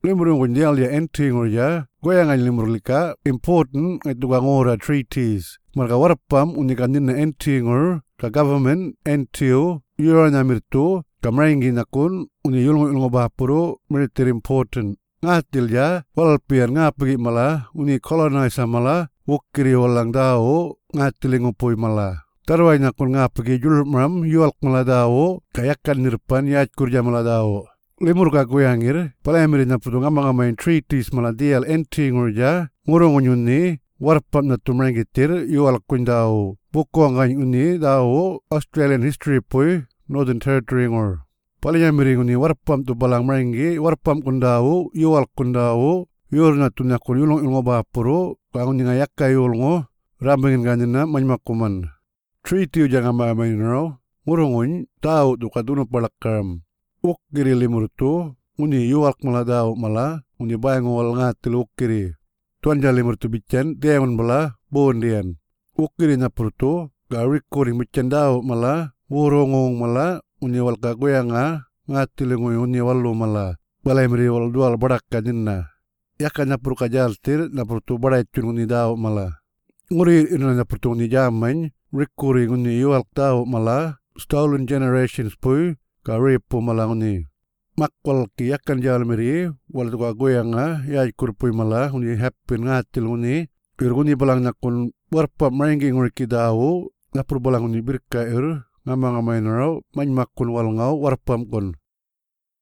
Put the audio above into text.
Limurung kunjal ya enting ya, goyangan limurlika important itu ngora treaties. Marga warapam unikan na entingor ka government NTO yuranya mirtu kamraingi nakun uni yulngo bahapuro military important. Ngatil ya walpian ngapagi mala uni colonize mala wukiri walang dao ngatiling upoi mala. Tarway nakun ngapagi julmram yualk mala dao kayakan nirpan yaj kurja mala dao. Limur ka kuyangir palamiri na puto ngamain treaties mala dial entingor ya ngurong unyuni warpap na tumrangitir yualk kun dao. Buko ngany uni dao Australian history poi Northern Territory ngor. Paling miring uni warpam tu balang merengi warpam kundau yual kundau yur na tunya kun yulong ilmo bapuro kangun nga yakka yulngo rambingin ganina manmakuman. Treaty jangan main ro ngurungun tau tu kaduno palakam. Ukiri limur tu uni yual maladau mala uni bayang wal ngatil ukiri. Tuan jalimur tu bican diaman bala bondian. Ukiri na purtu garik kuring bican dau mala wurongong mala uni wal kagoyanga ngatilingoy uni walu mala balay miri wal dual barak kanina yaka napur kajaltir napur tu baray chun uni daw mala nguri ina napur tu uni jamany recurring uni yual daw mala stolen generations puy karipu mala uni makwal ki yakan jal miri wal tu kagoyanga yay kurpuy mala uni happy ngatil uni uni balang nakun warpa maringi nguri ki daw napur balang uni birka ngamang-ngamay na raw, manmakun wal ngaw, warpam kun.